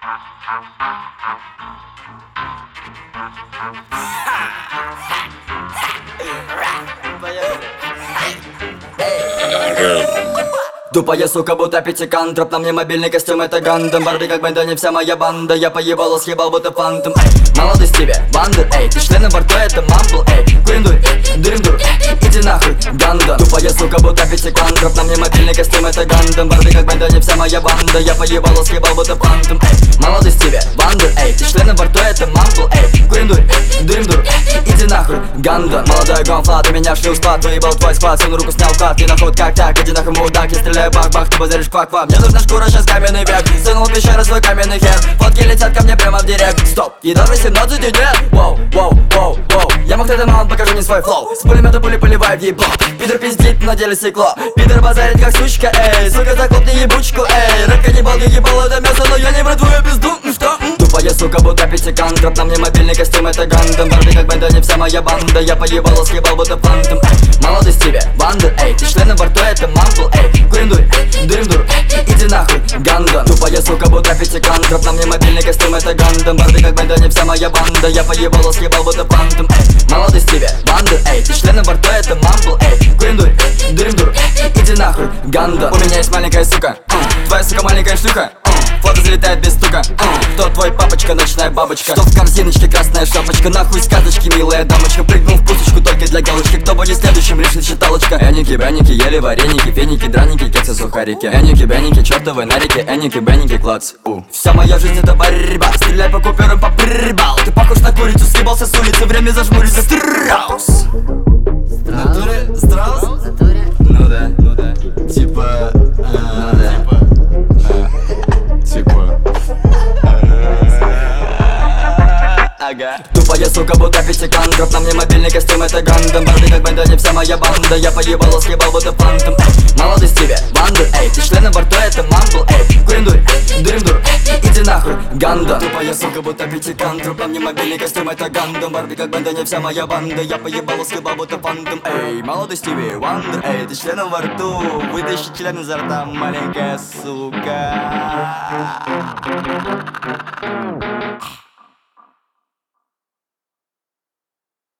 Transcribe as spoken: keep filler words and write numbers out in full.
Тупая сука, будто пятикантроп. На мне мобильный костюм, это Гандам. Барби как банда, не вся моя банда. Я поебало съебал, будто фантом. Молодость тебе, бандер, эй. Ты член на борту, это мамбл, эй. Курим-дур, дырим-дур, иди нахуй, Ганда. Тупая сука, будто пятикантроп. На мне мобильный костюм, это Гандам. Барби как банда, не вся моя банда. Я поебало съебал, будто фантом. Молодость тебе, бандер, эй. Ты член на борту, это мамбл, эй. Курим-дур, дырим-дур, иди нахуй, Ганда. Молодой гонфла, ты меня шлю в спад. Выебал твой склад, всю руку снял кат. Ты нахуй как так, иди нахуй, мудак. Я стреляю бах-бах, ты базаришь квак-квак. Мне нужна шкура, сейчас каменный век. Сунул в пещеру свой каменный хер. Фотки летят ко мне прямо в директ. Стоп, еда восемнадцать и нет. Воу, воу, воу, воу. Я мог тогда маунт, покажи мне свой флоу. С пулемета пули поливай в ебло. Пидор пиздит, на деле стекло. Пидор базарит как сучка, эй. Сука, захлопни ебучку, эй. Рэп каннибал, я ебал это мясо, но я не брат твою пизду, ну что? Тупая сука, будто пятикантроп. На мне мобильный костюм, это Гандам. Барби как банда, не вся моя банда. Я поебало съебал, будто фантом. Молодость тебе, бандер, эй. Ты член на борту, это мамбл, эй. Курим-дур, дырим-дур, иди нахуй, Ганда. Тупая сука, будто пятикантроп. На мне мобильный костюм, это Гандам. Барби как банда, не вся моя банда. Я поебало съебал, будто фантом. Молодость тебе, бандер, эй. Ты член на борту, это мамбл, эй. Курим-дур, дырим-дур, иди нахуй, Ганда. У меня есть маленькая сука, uh. Твоя сука маленькая шлюха, uh. Фото залетает без стука, uh. Кто твой папочка, ночная бабочка? Что в корзиночке, красная шапочка? Нахуй сказочки, милая дамочка. Прыгнул в пусочку только для галочки. Кто будет следующим, решит считалочка. Эники, бэники, ели вареники, феники, драники, кексы, сухарики. Эники, бэники, чертовы нарики, эники, бэники, клац, у. Вся моя жизнь это борьба. Стреляй по куперам, по прибал. Ты похож на курицу, съебался с улицы. Время зажмуриться, страус. Натуре, страус? Ну да, ну да. Типа, ну да. Типа. Ага. Тупая сука, будто пятикантроп. На мне мобильный костюм, это Гандам. Барби как банда, не вся моя банда. Я поебало съебал, будто фантом. Молодость тебе, бандер, эй. Ты член на борту, это мамбл, эй. Курим-дур, дырим-дур, иди нахуй, Ганда. Тупая сука, будто пятикантроп. На мне мобильный костюм, это Гандам. Барби как банда, не вся моя банда. Я поебало съебал, будто фантом, эй. Молодость тебе, бандер, эй. Ты член во рту. Вытащи член изо рта, маленькая сука.